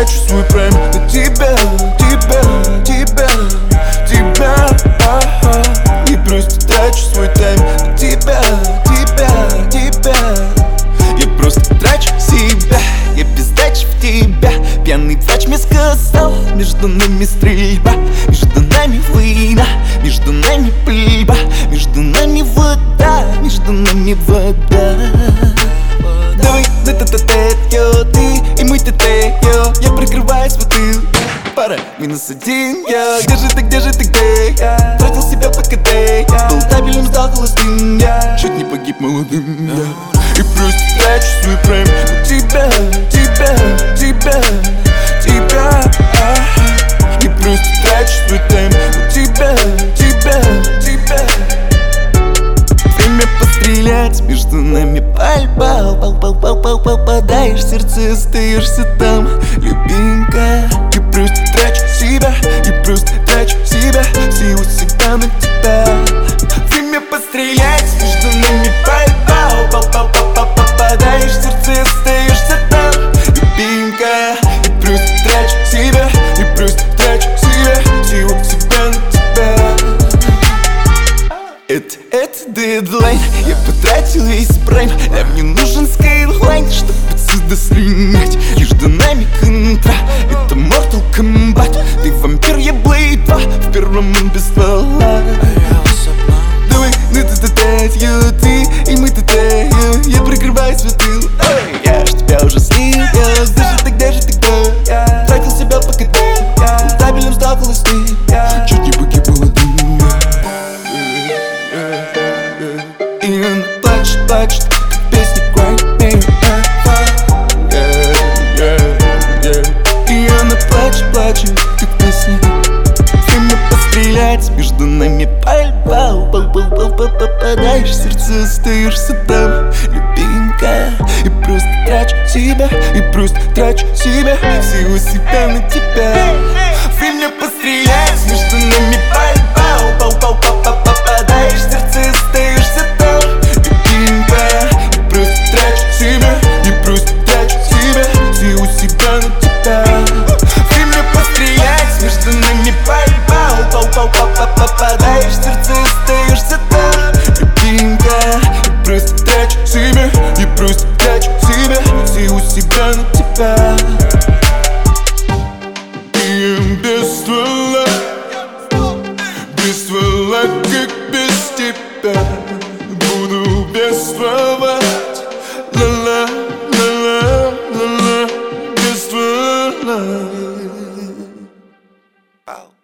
трачу свой прайм на тебя, и просто трачу свой тайм на тебя. Я просто трачу себя, я без дачи в тебя. Пьяный врач мне сказал: между нами стрельба, между нами война, между нами пыльба, между нами вода, между нами вода. Давай на т-т-т-т, ты и мой т-т, я прикрываю сваты. Пара, -1, я. Где же ты, где? Тратил себя по КД, был табелем, сдал холостым, я чуть не погиб молодым, я. И просто трачу свой прайм на тебя. И просто трачу свой тайм на тебя. Время пострелять, между нами пальба. Попадаешь в сердце, остаешься там, любимка. Я просто трачу себя, всего себя на тебя. Время пострелять, между нами пальба. Попадаешь в сердце, остаешься там, любимка. Я просто трачу себя, всего себя на тебя. Это дедлайн, я потратил весь прайм. А мне нужен скайлайн, чтобы отсюда слинять. Между нами контра, это Mortal Kombat. Ты вампир, я Blade 2, в первом он без ствола. Давай на т-т-т, ты и мы т-т, я прикрываю сваты. Я ж тебя уже слил, где же ты, тратил себя по КД, табелем стал холостым, чуть не погиб молодым. И она плачет, как песня Cry Me A. И она плачет, как песня. Время пострелять, между нами пальба. Попадаешь в сердце, остаешься там, любимка. И просто трачу себя, всего себя на тебя. Время пострелять, между нами пальба. Попадаешь в сердце, остаешься там, любимка. И просто трачу себя, всего себя на тебя. Время пострелять, между нами пальба. Попадаешь в сердце, остаешься там, любимка. И просто трачу себя, всего себя на тебя. И без ствола, как без тебя. Буду бествовать, ла-ла, без ствола.